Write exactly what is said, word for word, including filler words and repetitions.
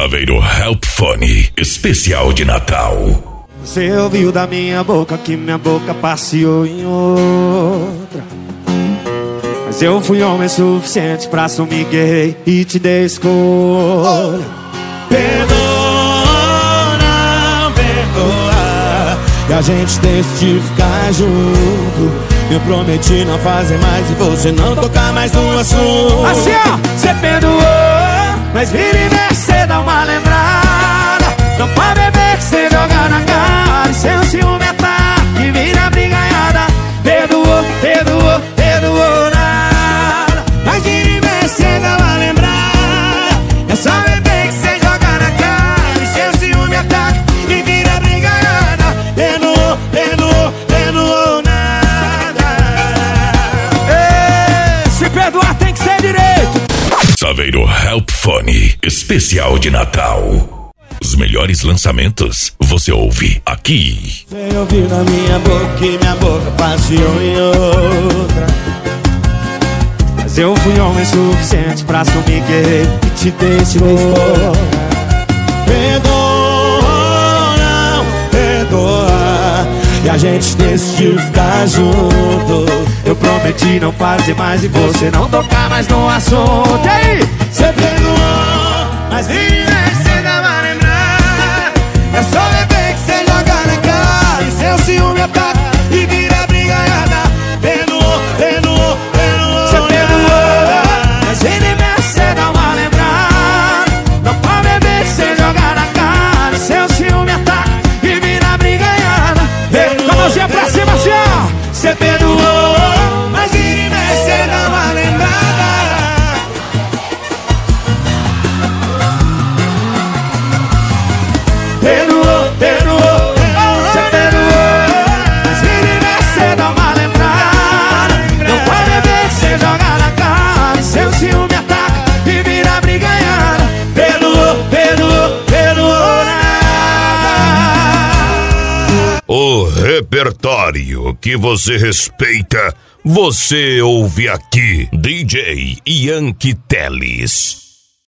Saveiro Help Phone, especial de Natal. Você ouviu da minha boca que minha boca passeou em outra. Mas eu fui homem suficiente pra assumir que errei e te dei escolha. Perdoa, não perdoa, e a gente decidiu ficar junto. Eu prometi não fazer mais e você não tocar mais no assunto. Assim ó, você perdoou, mas vira e mexe, cê dá uma lembrada. Não pode beber que cê joga na cara. E seu ciúme é tá, que vira brigaiada. Perdoou, perdoou, perdoou nada. Mas vira e mexe, cê dá uma lembrada. É só beber que cê joga na cara. E seu ciúme é tá, que vira brigaiada. Perdoou, perdoou, perdoou nada. Ei, se perdoar tem que ser direito. Saveiro Help Phone, especial de Natal. Os melhores lançamentos você ouve aqui. Você ouviu na minha boca que minha boca passeou em outra. Mas eu fui homem suficiente pra assumir que errei e te dei escolha. Perdoa, não perdoa, e a gente decidiu ficar junto. Eu prometi não fazer mais e você não tocar mais no assunto. E aí? Você perdoou, mas vira e cê dá uma lembrada. É só beber que cê joga na cara. E seu ciúme ataca e vira brigaiada. Perdoou, perdoou, perdoou. Cê perdoou, mas vira e mexe, cê dá uma lembrada. Não pode beber que cê joga na cara. E seu ciúme ataca e vira brigaiada. Com a mãozinha pra cima, assim ó. Cê perdoou, mas vira e mexe, cê dá uma lembrada. Perdoou, perdoou, cê perdoou, mas vira e mexe, cê dá uma lembrada. Não pode beber que cê joga na cara. E seu ciúme ataca e vira brigaiada. Perdoou, perdoou, perdoou nada. O repertório que você respeita, você ouve aqui. D J Yankee Teles.